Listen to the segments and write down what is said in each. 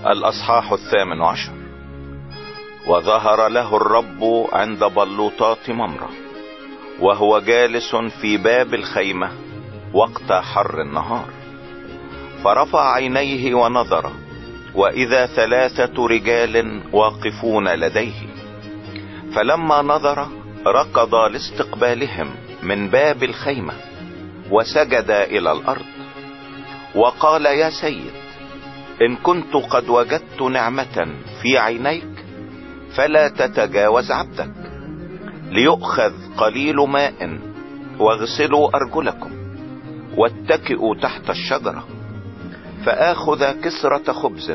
الأصحاح 18. وظهر له الرب عند بلوطات ممرة، وهو جالس في باب الخيمة وقت حر النهار، فرفع عينيه ونظر، وإذا 3 رجال واقفون لديه. فلما نظر ركض لاستقبالهم من باب الخيمة وسجد إلى الأرض، وقال: يا سيد، إن كنت قد وجدت نعمة في عينيك فلا تتجاوز عبدك، ليؤخذ قليل ماء واغسلوا أرجلكم واتكئوا تحت الشجرة، فآخذ كسرة خبز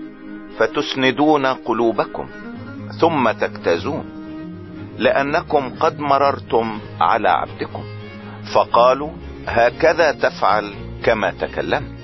فتسندون قلوبكم ثم تجتازون، لأنكم قد مررتم على عبدكم. فقالوا: هكذا تفعل كما تكلمت.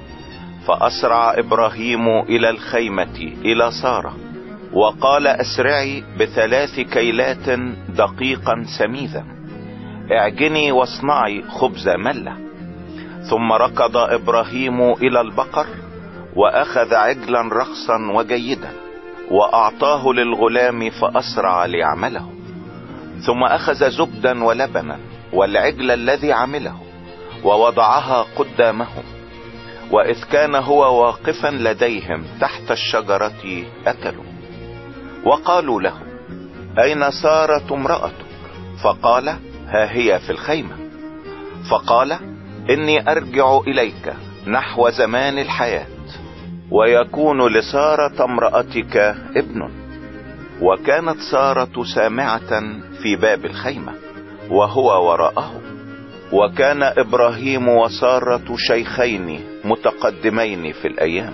فأسرع إبراهيم إلى الخيمة إلى سارة، وقال: أسرعي ب3 كيلات دقيقا سميذا، اعجني واصنعي خبز ملة. ثم ركض إبراهيم إلى البقر وأخذ عجلا رخصا وجيدا وأعطاه للغلام فأسرع ليعمله. ثم أخذ زبدا ولبنا والعجل الذي عمله ووضعها قدامهم، وإذ كان هو واقفا لديهم تحت الشجرة أكلوا. وقالوا له: أين سارة امرأتك؟ فقال: ها هي في الخيمة. فقال: إني أرجع إليك نحو زمان الحياة، ويكون لسارة امرأتك ابن. وكانت سارة سامعة في باب الخيمة وهو وراءه، وكان إبراهيم وسارة شيخين متقدمين في الأيام،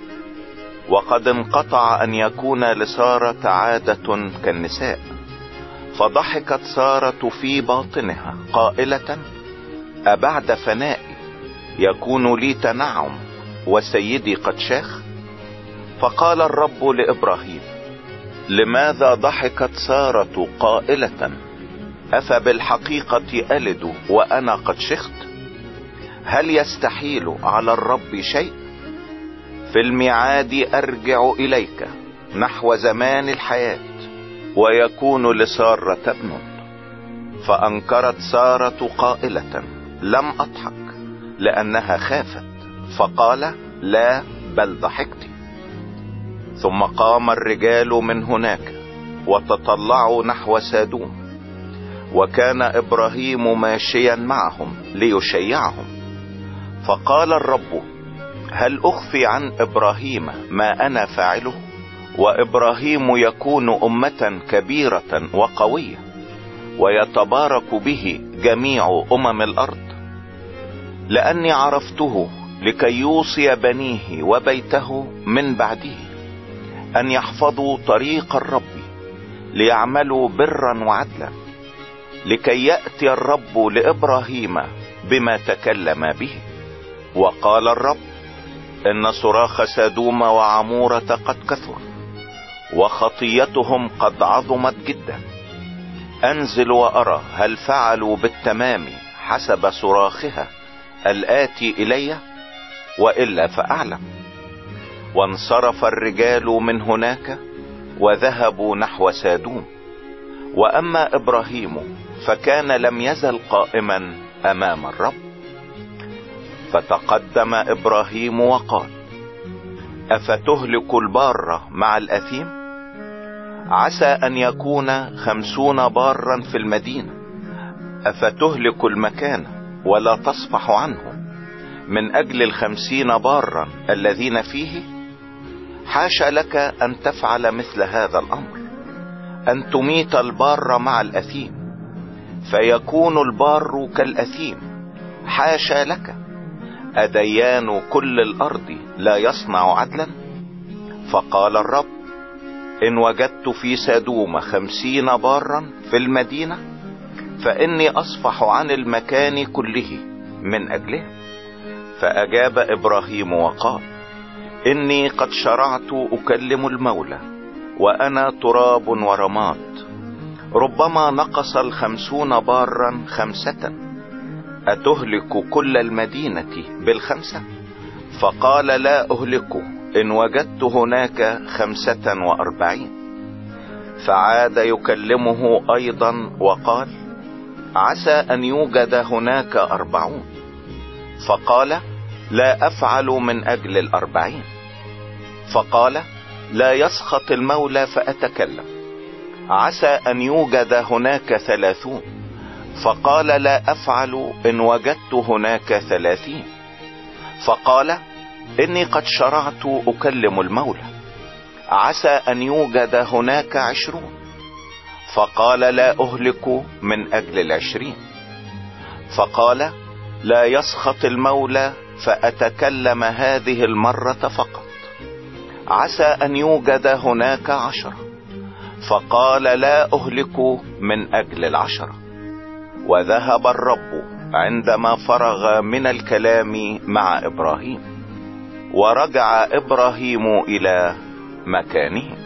وقد انقطع أن يكون لسارة عادة كالنساء. فضحكت سارة في باطنها قائلة: أبعد فنائي يكون لي تنعم وسيدي قد شاخ؟ فقال الرب لإبراهيم: لماذا ضحكت سارة قائلة: أفبالحقيقة ألد وأنا قد شخت؟ هل يستحيل على الرب شيء؟ في الميعاد أرجع إليك نحو زمان الحياة، ويكون لسارة ابن. فأنكرت سارة قائلة: لم أضحك، لأنها خافت. فقال: لا، بل ضحكت. ثم قام الرجال من هناك وتطلعوا نحو سادوم، وكان إبراهيم ماشيا معهم ليشيعهم. فقال الرب: هل أخفي عن إبراهيم ما أنا فاعله؟ وإبراهيم يكون أمة كبيرة وقوية، ويتبارك به جميع الأرض. لأني عرفته لكي يوصي بنيه وبيته من بعده أن يحفظوا طريق الرب، ليعملوا برا وعدلا، لكي يأتي الرب لإبراهيم بما تكلم به. وقال الرب: إن صراخ سدوم وعمورة قد كثر، وخطيتهم قد عظمت جدا. أنزل وأرى هل فعلوا بالتمام حسب صراخها الآتي إلي، وإلا فأعلم. وانصرف الرجال من هناك وذهبوا نحو سادوم. وأما إبراهيم فكان لم يزل قائما أمام الرب. فتقدم إبراهيم وقال: أفتهلك البار مع الأثيم؟ عسى أن يكون 50 بارا في المدينة، أفتهلك المكان ولا تصفح عنه من أجل 50 بارا الذين فيه؟ حاشا لك أن تفعل مثل هذا الأمر، أن تميت البار مع الأثيم، فيكون البار كالأثيم. حاشا لك. أديان كل الأرض لا يصنع عدلا؟ فقال الرب: إن وجدت في سدوم 50 بارا في المدينة، فإني أصفح عن المكان كله من أجله. فأجاب إبراهيم وقال: إني قد شرعت أكلم المولى، وأنا تراب ورماد، ربما نقص 50 بارا 5، أتهلك كل المدينة بال5؟ فقال: لا أهلك إن وجدت هناك 45. فعاد يكلمه أيضا وقال: عسى أن يوجد هناك 40. فقال: لا أفعل من أجل 40. فقال: لا يسخط المولى فأتكلم. عسى أن يوجد هناك 30. فقال: لا أفعل إن وجدت هناك 30. فقال: إني قد شرعت أكلم المولى، عسى أن يوجد هناك 20. فقال: لا أهلك من أجل 20. فقال: لا يسخط المولى فأتكلم هذه المرة فقط، عسى أن يوجد هناك 10. فقال: لا أهلك من أجل 10. وذهب الرب عندما فرغ من الكلام مع إبراهيم، ورجع إبراهيم إلى مكانه.